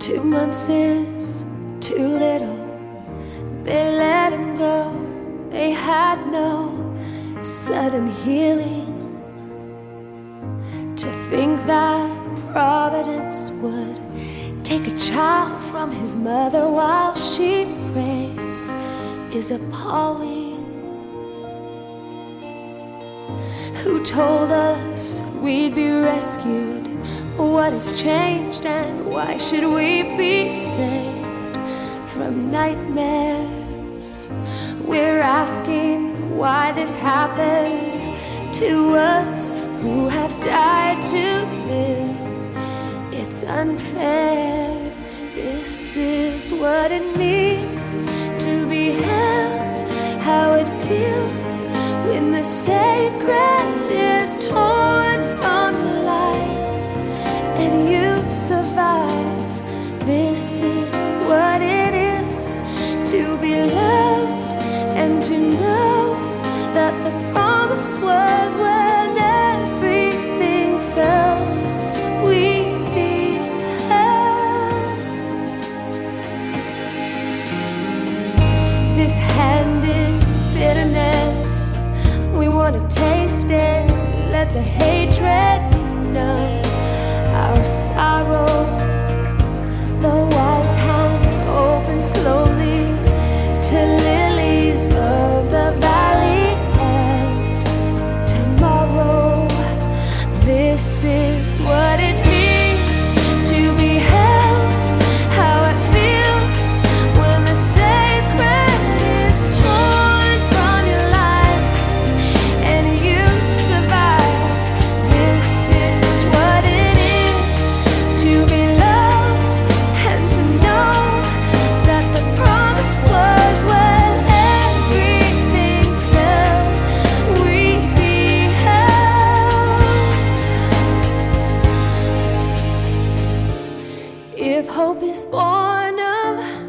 2 months is too little. They let him go. They had no sudden healing. To think that Providence would take a child from his mother while she prays is appalling. Who told us we'd be rescued? What has changed, and why should we be saved from nightmares? We're asking why this happens to us who have died to live. It's unfair. This is what it means to be held, how it feels when the sacred is torn from your life and you survive. This is what it is to be loved and to know that the promise was when everything fell, we'd be held. This hand is bitterness. We want to taste it, let the hatred know our sorrow. The wise hand opens slowly to lilies of the valley, and tomorrow. This is what it means to be held, how it feels when the sacred is torn from your life and you survive. This is what it is to be loved and to know that the promise was when everything fell, we'd be held. If hope is born of